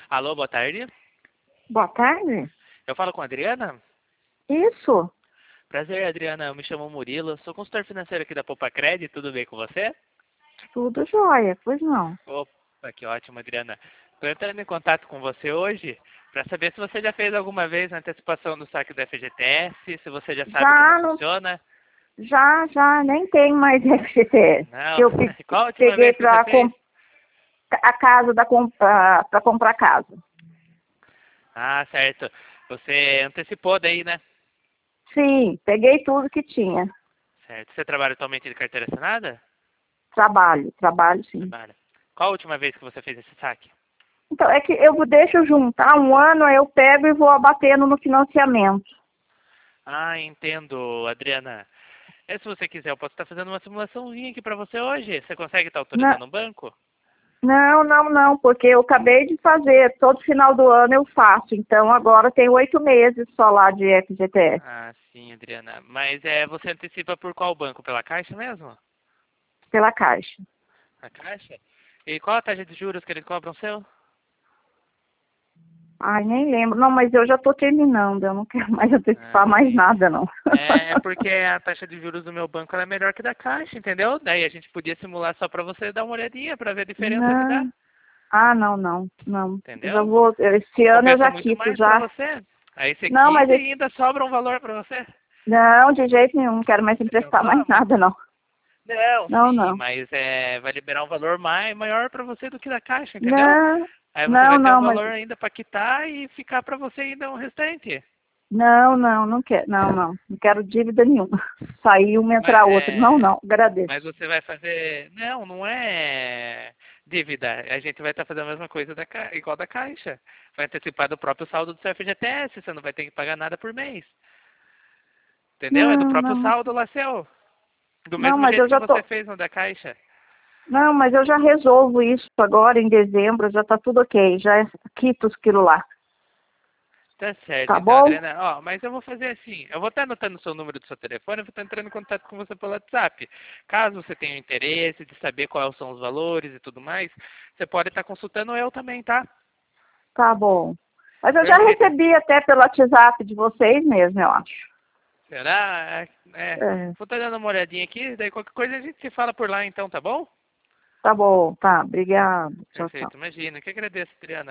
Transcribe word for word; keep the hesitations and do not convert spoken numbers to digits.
Alô, boa tarde. Boa tarde. Eu falo com a Adriana? Isso, Prazer, Adriana. Eu me chamo Murilo. Sou consultor financeiro aqui da Poupa Cred. Tudo bem com você? tudo jóia, pois não. Opa, que ótimo, Adriana. Estou entrando em contato com você hoje para saber se você já fez alguma vez a antecipação do saque do F G T S, se você já sabe como Já, não, funciona. já, já, nem tem mais F G T S. Não. Que eu pe- Qual a última peguei vez que você para fez? a casa da para comprar casa. Ah, certo. Você antecipou daí, né? Sim, peguei tudo que tinha. Certo. Você trabalha atualmente de carteira assinada? Trabalho, trabalho sim. Trabalha. Qual a última vez que você fez esse saque? Então, é que eu deixo juntar um ano, aí eu pego e vou abatendo no financiamento. Ah, entendo, Adriana. E se você quiser, eu posso estar fazendo uma simulaçãozinha aqui para você hoje. Você consegue estar Não, autorizando o banco? não, não, não, porque eu acabei de fazer, todo final do ano eu faço, então agora tem oito meses só lá de F G T S, Ah, sim, Adriana. Mas é, você antecipa por qual banco? Pela Caixa mesmo? pela Caixa. A Caixa? E qual a taxa de juros que eles cobram seu? Ai, nem lembro. Não, mas eu já estou terminando, eu não quero mais Ah, antecipar mais sim. nada, não. É, é porque a taxa de juros do meu banco ela é melhor que da Caixa, entendeu? Daí a gente podia simular só para você dar uma olhadinha para ver a diferença que dá, Não. Ah, não, não, não. Eu já entendeu? vou, esse ano eu Compensa já muito quito, mais para já. você. Aí você Não, mas quita esse, e ainda sobra um valor para você. não, de jeito nenhum, não quero mais Você emprestar pensou? mais nada, não. Não, Não, sim, não. mas é, vai liberar um valor mai, maior para você do que da Caixa, entendeu? Não, Aí você não, vai ter um não, mas valor ainda para quitar e ficar para você ainda um restante. não, não, não quero, não, não. Não quero dívida nenhuma. Sair uma, Mas, entrar outra. Não, é, não, agradeço. mas você vai fazer. Não, não é dívida. A gente vai estar fazendo a mesma coisa da, Ca- igual da Caixa. Vai antecipar do próprio saldo do seu F G T S, você não vai ter que pagar nada por mês. Entendeu? É do Não, próprio não, saldo lá seu. Do não, mesmo mas jeito eu que já você tô. fez no da Caixa. Não, mas eu já resolvo isso agora em dezembro, já tá tudo ok, já quito aquilo lá. Tá certo, Tá então, bom? Adriana. Ó, mas eu vou fazer assim. Eu vou estar anotando o seu número do seu telefone, eu vou estar entrando em contato com você pelo WhatsApp. Caso você tenha interesse de saber quais são os valores e tudo mais, você pode estar consultando eu também, tá? Tá bom. Mas eu já Perfeito. recebi até pelo WhatsApp de vocês mesmo, eu acho. Será? É, é. É, Vou estar dando uma olhadinha aqui, daí qualquer coisa a gente se fala por lá então, tá bom? tá bom, tá. Obrigado. Tchau, tchau. Perfeito, imagina. Que agradeço, Adriana.